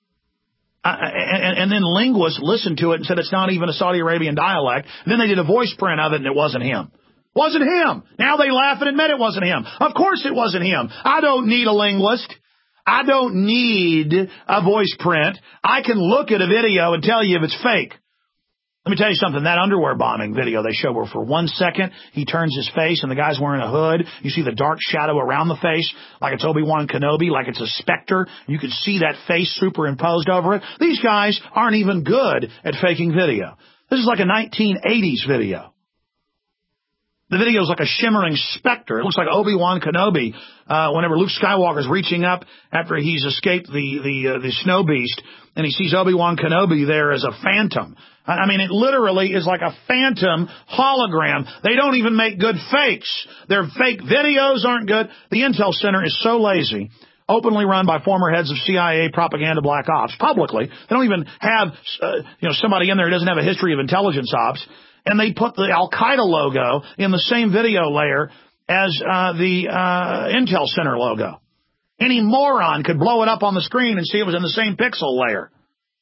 And then linguists listened to it and said it's not even a Saudi Arabian dialect. And then they did a voice print of it and it wasn't him. Wasn't him. Now they laugh and admit it wasn't him. Of course it wasn't him. I don't need a linguist. I don't need a voice print. I can look at a video and tell you if it's fake. Let me tell you something. That underwear bombing video they show where for 1 second he turns his face and the guy's wearing a hood. You see the dark shadow around the face like it's Obi-Wan Kenobi, like it's a specter. You can see that face superimposed over it. These guys aren't even good at faking video. This is like a 1980s video. The video is like a shimmering specter. It looks like Obi-Wan Kenobi whenever Luke Skywalker's reaching up after he's escaped the snow beast, and he sees Obi-Wan Kenobi there as a phantom. I mean, it literally is like a phantom hologram. They don't even make good fakes. Their fake videos aren't good. The Intel Center is so lazy, openly run by former heads of CIA propaganda black ops, publicly. They don't even have somebody in there who doesn't have a history of intelligence ops. And they put the Al-Qaeda logo in the same video layer as the Intel Center logo. Any moron could blow it up on the screen and see it was in the same pixel layer.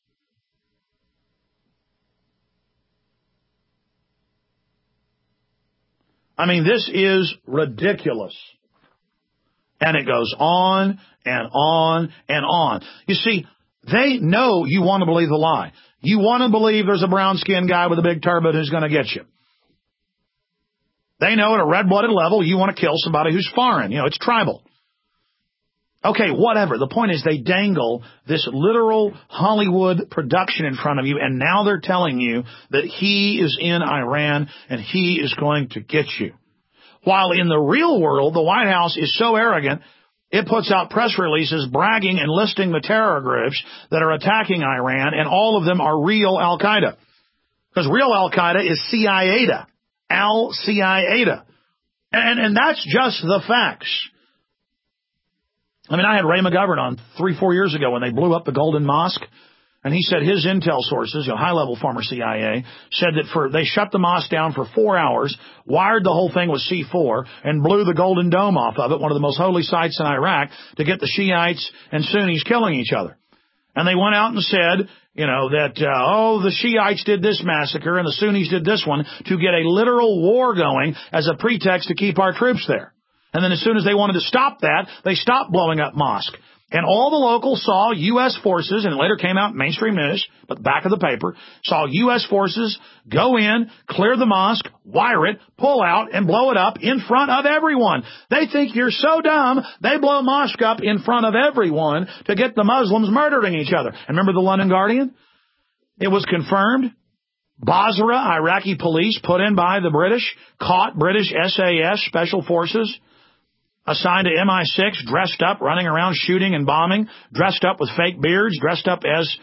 I mean, this is ridiculous. And it goes on and on and on. You see, they know you want to believe the lie. You want to believe there's a brown-skinned guy with a big turban who's going to get you. They know at a red-blooded level you want to kill somebody who's foreign. It's tribal. Okay, whatever. The point is they dangle this literal Hollywood production in front of you, and now they're telling you that he is in Iran and he is going to get you. While in the real world, the White House is so arrogant, it puts out press releases bragging and listing the terror groups that are attacking Iran, and all of them are real Al-Qaeda. Because real Al-Qaeda is CIA-da. Al-CIA-da. And that's just the facts. I mean, I had Ray McGovern on 3-4 years ago when they blew up the Golden Mosque. And he said his intel sources, high-level former CIA, said that they shut the mosque down for 4 hours, wired the whole thing with C4, and blew the Golden Dome off of it, one of the most holy sites in Iraq, to get the Shiites and Sunnis killing each other. And they went out and said, that, the Shiites did this massacre and the Sunnis did this one to get a literal war going as a pretext to keep our troops there. And then as soon as they wanted to stop that, they stopped blowing up mosques. And all the locals saw U.S. forces, and it later came out in mainstream news, but back of the paper, saw U.S. forces go in, clear the mosque, wire it, pull out, and blow it up in front of everyone. They think you're so dumb, they blow mosque up in front of everyone to get the Muslims murdering each other. And remember the London Guardian? It was confirmed. Basra, Iraqi police put in by the British, caught British SAS, special forces, assigned to MI6, dressed up, running around shooting and bombing, dressed up with fake beards, dressed up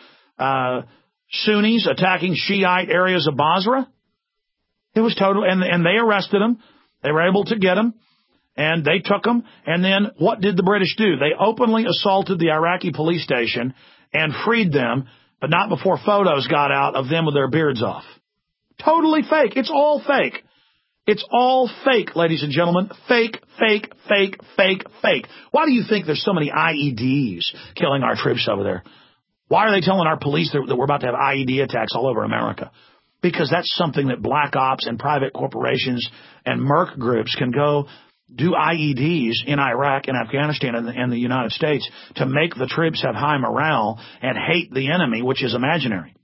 as Sunnis attacking Shiite areas of Basra. It was total, and they arrested them. They were able to get them, and they took them. And then what did the British do? They openly assaulted the Iraqi police station and freed them, but not before photos got out of them with their beards off. Totally fake. It's all fake. It's all fake, ladies and gentlemen. Fake, fake, fake, fake, fake. Why do you think there's so many IEDs killing our troops over there? Why are they telling our police that we're about to have IED attacks all over America? Because that's something that black ops and private corporations and merc groups can go do IEDs in Iraq and Afghanistan and the United States to make the troops have high morale and hate the enemy, which is imaginary.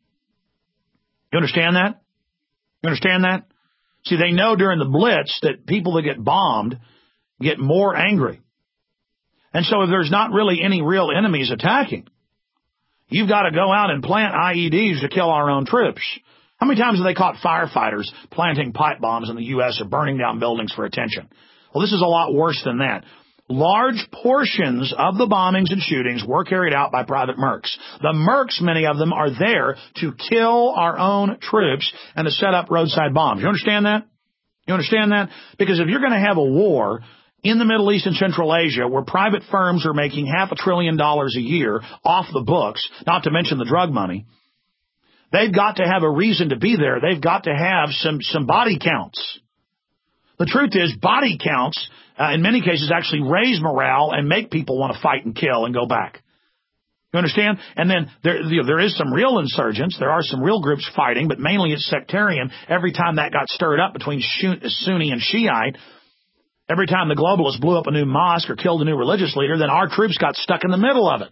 You understand that? You understand that? See, they know during the Blitz that people that get bombed get more angry. And so if there's not really any real enemies attacking, you've got to go out and plant IEDs to kill our own troops. How many times have they caught firefighters planting pipe bombs in the U.S. or burning down buildings for attention? Well, this is a lot worse than that. Large portions of the bombings and shootings were carried out by private mercs. The mercs, many of them, are there to kill our own troops and to set up roadside bombs. You understand that? You understand that? Because if you're going to have a war in the Middle East and Central Asia where private firms are making $500 billion a year off the books, not to mention the drug money, they've got to have a reason to be there. They've got to have some body counts. The truth is, body counts in many cases actually raise morale and make people want to fight and kill and go back. You understand? And then there is some real insurgents. There are some real groups fighting, but mainly it's sectarian. Every time that got stirred up between Sunni and Shiite, every time the globalists blew up a new mosque or killed a new religious leader, then our troops got stuck in the middle of it.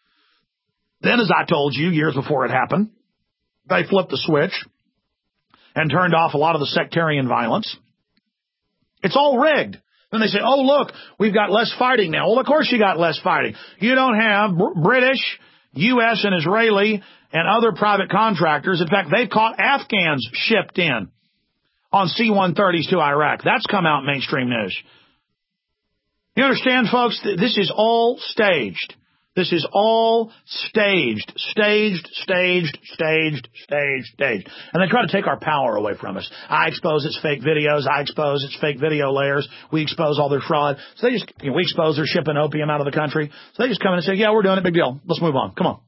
Then, as I told you years before it happened, they flipped the switch and turned off a lot of the sectarian violence. It's all rigged. Then they say, oh, look, we've got less fighting now. Well, of course you got less fighting. You don't have British, U.S., and Israeli and other private contractors. In fact, they've caught Afghans shipped in on C-130s to Iraq. That's come out in mainstream news. You understand, folks? This is all staged. This is all staged. And they try to take our power away from us. I expose its fake videos. I expose its fake video layers. We expose all their fraud. So they just, we expose their shipping opium out of the country. So they just come in and say, yeah, we're doing it. Big deal. Let's move on. Come on.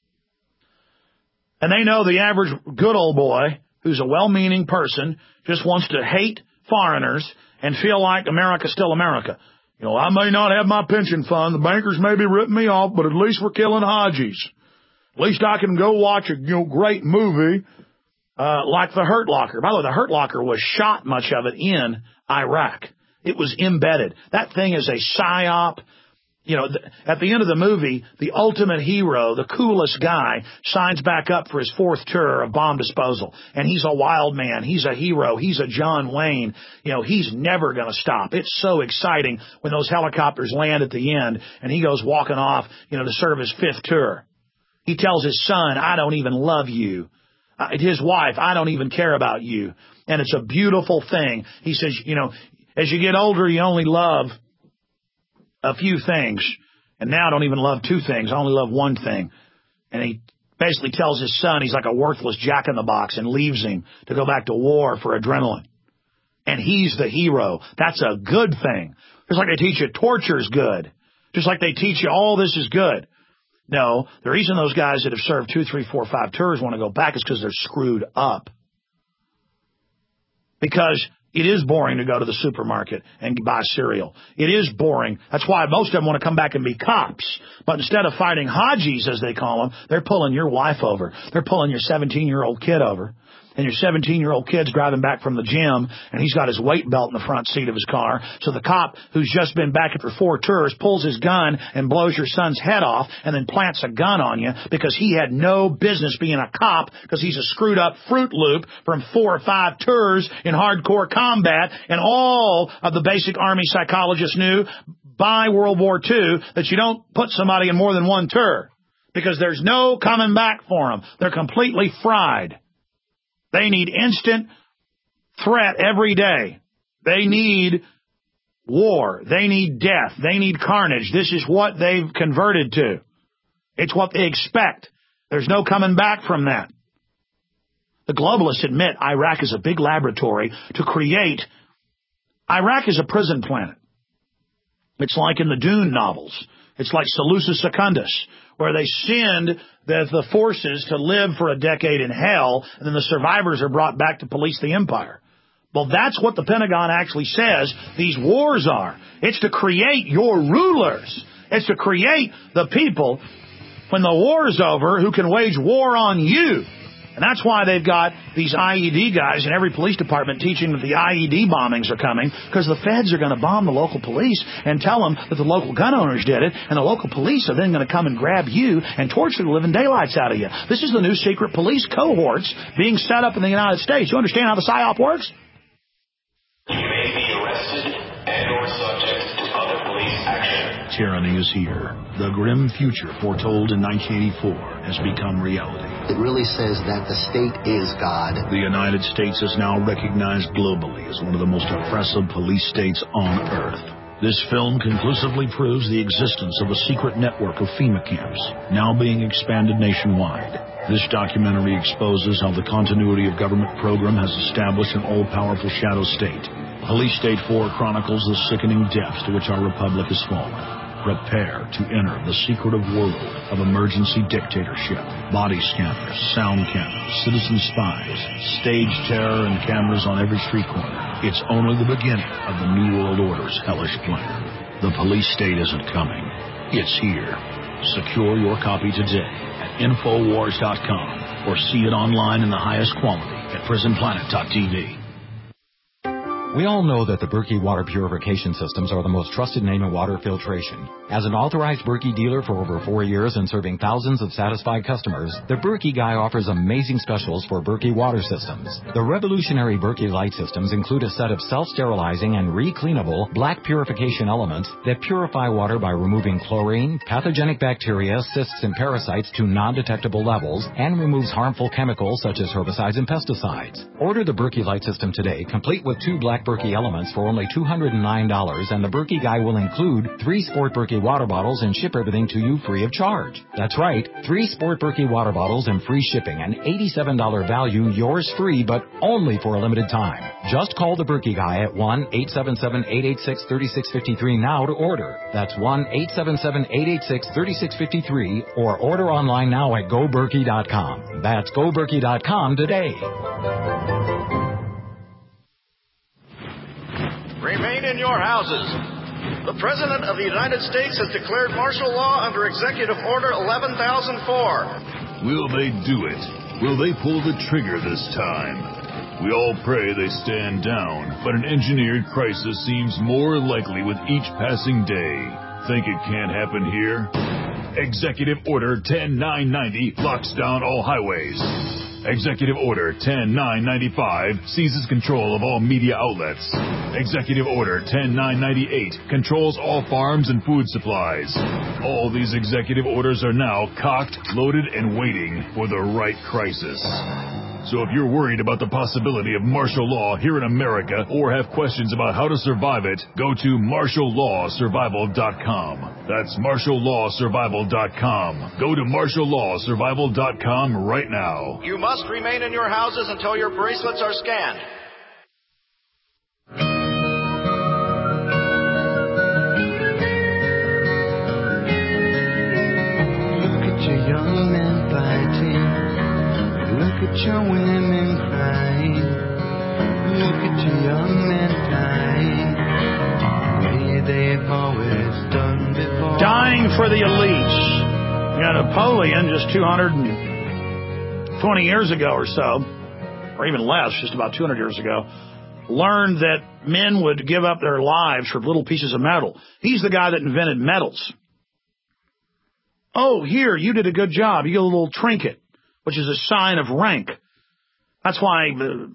And they know the average good old boy who's a well-meaning person just wants to hate foreigners and feel like America's still America. You know, I may not have my pension fund. The bankers may be ripping me off, but at least we're killing Hajis. At least I can go watch a great movie like The Hurt Locker. By the way, The Hurt Locker was shot, much of it, in Iraq. It was embedded. That thing is a psyop. You know, at the end of the movie, the ultimate hero, the coolest guy, signs back up for his 4th tour of bomb disposal. And he's a wild man. He's a hero. He's a John Wayne. You know, he's never going to stop. It's so exciting when those helicopters land at the end and he goes walking off, you know, to serve his 5th tour. He tells his son, I don't even love you. His wife, I don't even care about you. And it's a beautiful thing. He says, you know, as you get older, you only love a few things, and now I don't even love 2 things. I only love 1 thing. And he basically tells his son he's like a worthless jack-in-the-box and leaves him to go back to war for adrenaline. And he's the hero. That's a good thing. Just like they teach you torture's good. Just like they teach you all this is good. No, the reason those guys that have served 2, 3, 4, 5 tours want to go back is because they're screwed up. Because It is boring to go to the supermarket and buy cereal. It is boring. That's why most of them want to come back and be cops. But instead of fighting Hajis, as they call them, they're pulling your wife over. They're pulling your 17-year-old kid over. And your 17-year-old kid's driving back from the gym, and he's got his weight belt in the front seat of his car. So the cop, who's just been back for 4 tours, pulls his gun and blows your son's head off and then plants a gun on you because he had no business being a cop because he's a screwed-up Fruit Loop from 4 or 5 tours in hardcore combat. And all of the basic Army psychologists knew by World War II that you don't put somebody in more than 1 tour because there's no coming back for them. They're completely fried. They need instant threat every day. They need war. They need death. They need carnage. This is what they've converted to. It's what they expect. There's no coming back from that. The globalists admit Iraq is a big laboratory to create. Iraq is a prison planet. It's like in the Dune novels. It's like Seleucus Secundus, where they send the forces to live for a decade in hell, and then the survivors are brought back to police the empire. Well, that's what the Pentagon actually says these wars are. It's to create your rulers. It's to create the people, when the war's over, who can wage war on you. And that's why they've got these IED guys in every police department teaching that the IED bombings are coming, because the feds are going to bomb the local police and tell them that the local gun owners did it, and the local police are then going to come and grab you and torture the living daylights out of you. This is the new secret police cohorts being set up in the United States. You understand how the PSYOP works? You may be arrested and or subject to other police action. Tyranny is here. The grim future foretold in 1984 has become reality. It really says that the state is God. The United States is now recognized globally as one of the most oppressive police states on earth. This film conclusively proves the existence of a secret network of FEMA camps, now being expanded nationwide. This documentary exposes how the continuity of government program has established an all-powerful shadow state. Police State 4 chronicles the sickening depths to which our republic has fallen. Prepare to enter the secretive world of emergency dictatorship. Body scanners, sound cameras, citizen spies, stage terror, and cameras on every street corner. It's only the beginning of the New World Order's hellish plan. The police state isn't coming. It's here. Secure your copy today at Infowars.com or see it online in the highest quality at PrisonPlanet.tv. We all know that the Berkey water purification systems are the most trusted name in water filtration. As an authorized Berkey dealer for over 4 years and serving thousands of satisfied customers, the Berkey Guy offers amazing specials for Berkey water systems. The revolutionary Berkey Light systems include a set of self-sterilizing and re-cleanable black purification elements that purify water by removing chlorine, pathogenic bacteria, cysts, and parasites to non-detectable levels, and removes harmful chemicals such as herbicides and pesticides. Order the Berkey Light system today, complete with 2 black Berkey elements for only $209, and the Berkey Guy will include 3 Sport Berkey water bottles and ship everything to you free of charge. That's right, 3 Sport Berkey water bottles and free shipping, an $87 value, yours free, but only for a limited time. Just call the Berkey Guy at 1-877-886-3653 now to order. That's 1-877-886-3653, or order online now at GoBerkey.com. That's GoBerkey.com today. Remain in your houses. The President of the United States has declared martial law under Executive Order 11,004. Will they do it? Will they pull the trigger this time? We all pray they stand down, but an engineered crisis seems more likely with each passing day. Think it can't happen here? Executive Order 10990 locks down all highways. Executive Order 10995 seizes control of all media outlets. Executive Order 10998 controls all farms and food supplies. All these executive orders are now cocked, loaded, and waiting for the right crisis. So if you're worried about the possibility of martial law here in America or have questions about how to survive it, go to martiallawsurvival.com. That's martiallawsurvival.com. Go to martiallawsurvival.com right now. You must remain in your houses until your bracelets are scanned. Look at your young men fighting. Look at your women crying. Look at your young for the elites. Napoleon, just 220 years ago or so, or even less, just about 200 years ago, learned that men would give up their lives for little pieces of metal. He's the guy that invented medals. Oh, here, you did a good job. You get a little trinket, which is a sign of rank. That's why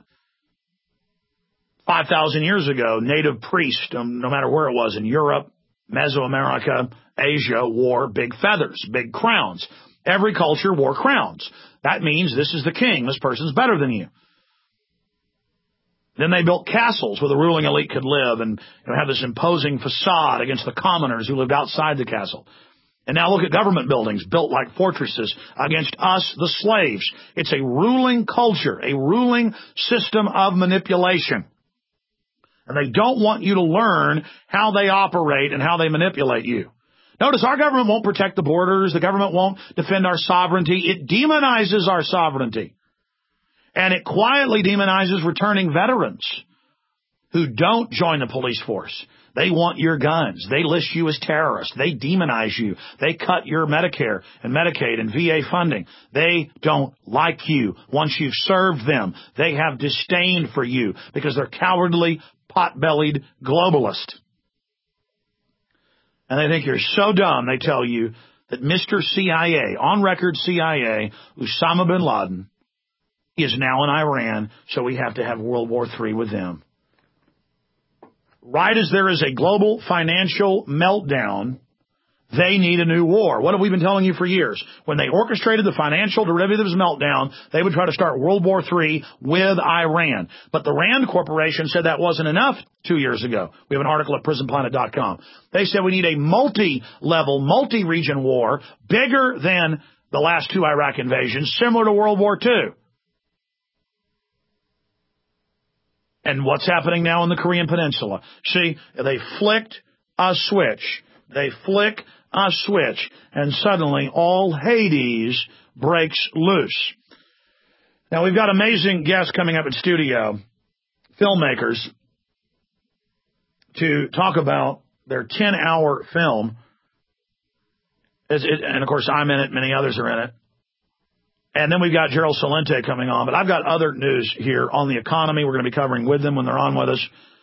5,000 years ago, native priests, no matter where it was, in Europe, Mesoamerica, Asia, wore big feathers, big crowns. Every culture wore crowns. That means this is the king. This person's better than you. Then they built castles where the ruling elite could live and have this imposing facade against the commoners who lived outside the castle. And now look at government buildings built like fortresses against us, the slaves. It's a ruling culture, a ruling system of manipulation. And they don't want you to learn how they operate and how they manipulate you. Notice our government won't protect the borders. The government won't defend our sovereignty. It demonizes our sovereignty. And it quietly demonizes returning veterans who don't join the police force. They want your guns. They list you as terrorists. They demonize you. They cut your Medicare and Medicaid and VA funding. They don't like you. Once you've served them, they have disdain for you because they're cowardly, pot-bellied globalists. And they think you're so dumb, they tell you that Mr. CIA, on record CIA, Osama bin Laden, is now in Iran, so we have to have World War III with them. Right as there is a global financial meltdown, they need a new war. What have we been telling you for years? When they orchestrated the financial derivatives meltdown, they would try to start World War III with Iran. But the Rand Corporation said that wasn't enough 2 years ago. We have an article at prisonplanet.com. They said we need a multi-level, multi-region war, bigger than the last two Iraq invasions, similar to World War II. And what's happening now in the Korean Peninsula? See, they flicked a switch. They flick a switch, and suddenly all Hades breaks loose. Now, we've got amazing guests coming up in studio, filmmakers, to talk about their 10-hour film. And, of course, I'm in it. Many others are in it. And then we've got Gerald Celente coming on. But I've got other news here on the economy we're going to be covering with them when they're on with us.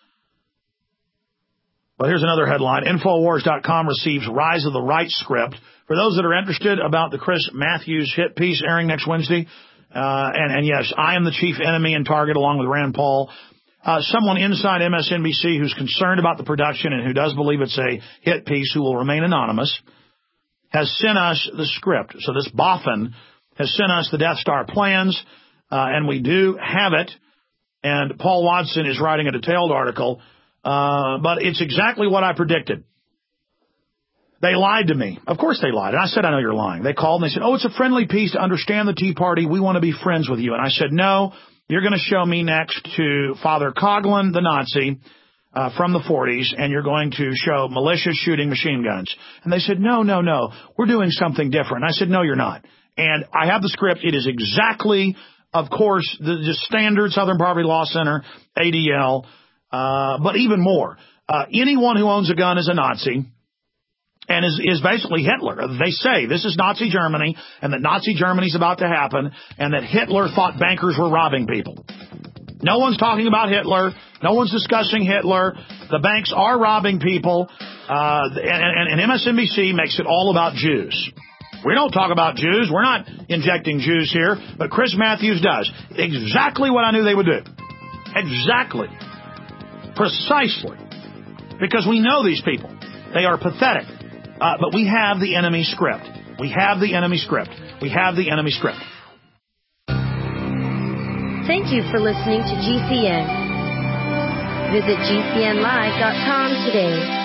But here's another headline. Infowars.com receives Rise of the Right script. For those that are interested about the Chris Matthews hit piece airing next Wednesday, and yes, I am the chief enemy and target along with Rand Paul. Someone inside MSNBC who's concerned about the production and who does believe it's a hit piece, who will remain anonymous, has sent us the script. So this Boffin has sent us the Death Star plans, and we do have it. And Paul Watson is writing a detailed article, but it's exactly what I predicted. They lied to me. Of course they lied. And I said, I know you're lying. They called and they said, oh, it's a friendly piece to understand the Tea Party. We want to be friends with you. And I said, no, you're going to show me next to Father Coughlin, the Nazi, from the 40s, and you're going to show militias shooting machine guns. And they said, no, we're doing something different. And I said, no, you're not. And I have the script. It is exactly, of course, the standard Southern Poverty Law Center, ADL, but even more. Anyone who owns a gun is a Nazi and is basically Hitler. They say this is Nazi Germany and that Nazi Germany is about to happen and that Hitler thought bankers were robbing people. No one's talking about Hitler. No one's discussing Hitler. The banks are robbing people. And MSNBC makes it all about Jews. We don't talk about Jews. We're not injecting Jews here, but Chris Matthews does. Exactly what I knew they would do. Exactly. Precisely. Because we know these people. They are pathetic. But we have the enemy script. We have the enemy script. We have the enemy script. Thank you for listening to GCN. Visit GCNlive.com today.